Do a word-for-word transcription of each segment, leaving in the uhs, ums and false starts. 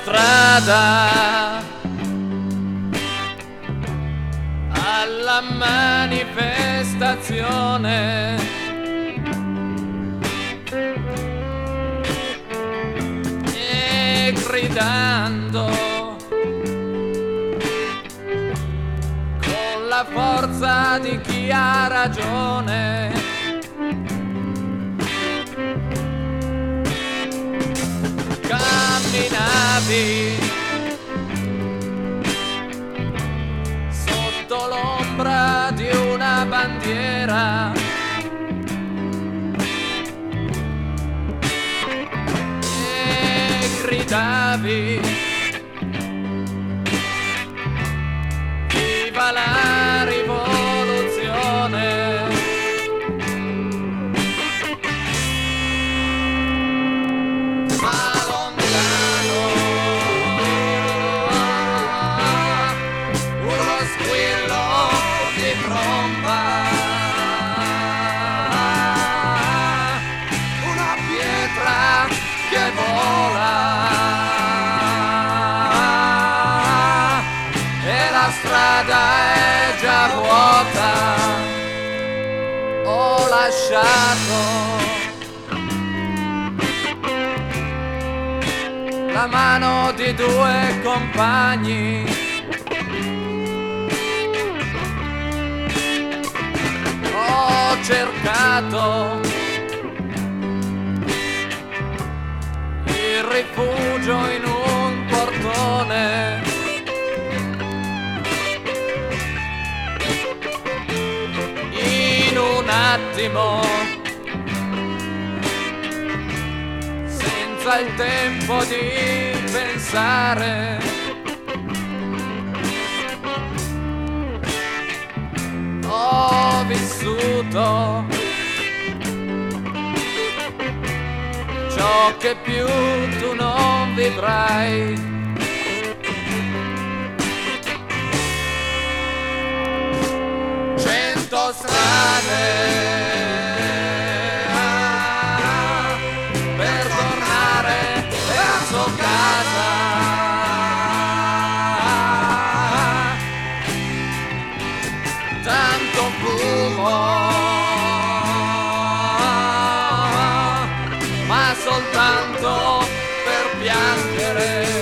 strada alla manifestazione e gridando con la forza di chi ha ragione. Camminavi sotto l'ombra di una bandiera e gridavi viva la rivoluzione. Che vola e la strada è già vuota. Ho lasciato la mano di due compagni, ho cercato il rifugio in un portone, in un attimo, senza il tempo di pensare, ho vissuto ciò che più tu non vivrai. Cento strade ah, per tornare verso casa. Tanto fumo, ma soltanto per piangere.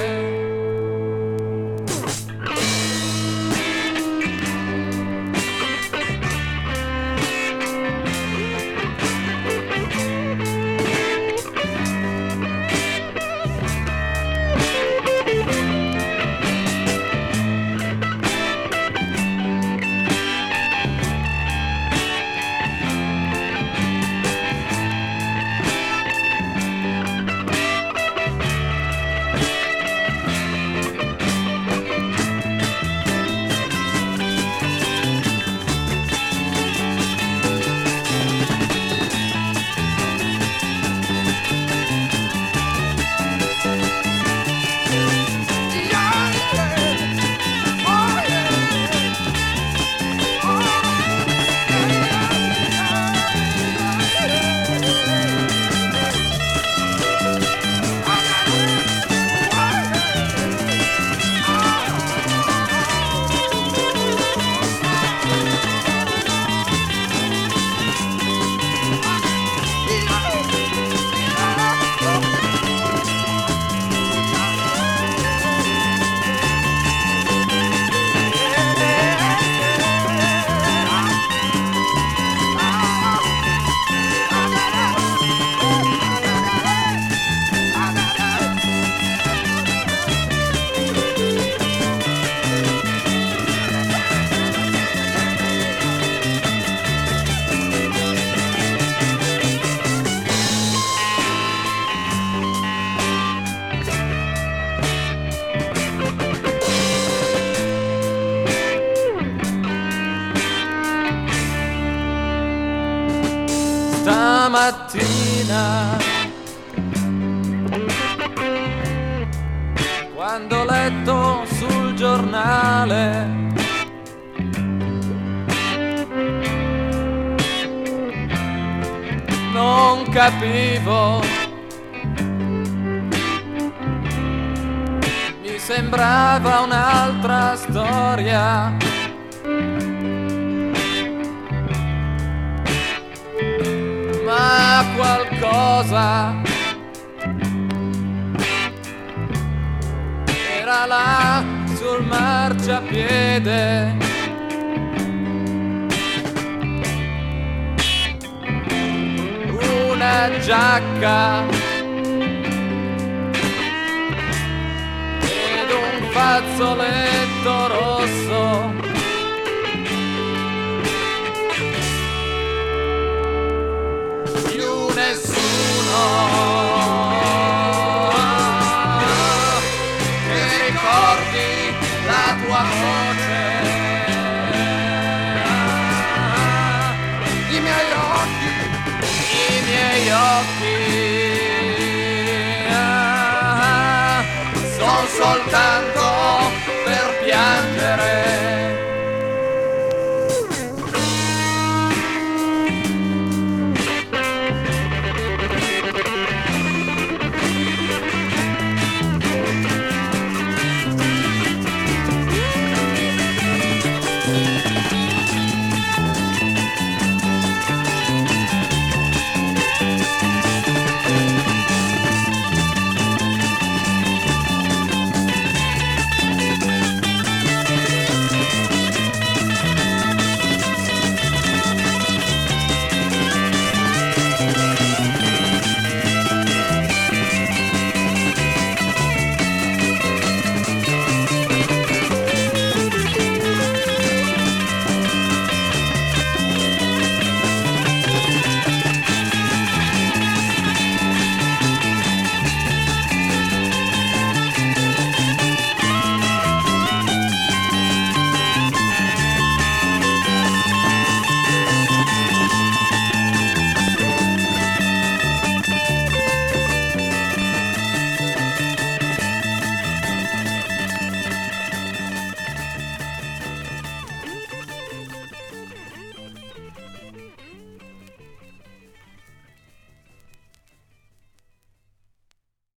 Stamattina, quando ho letto sul giornale non capivo sembrava un'altra storia. Ma qualcosa era là sul marciapiede. Una giacca ed un fazzoletto rosso. Più nessuno che ricordi la tua voce. I miei occhi, i miei occhi ah, sono soltanto per piangere.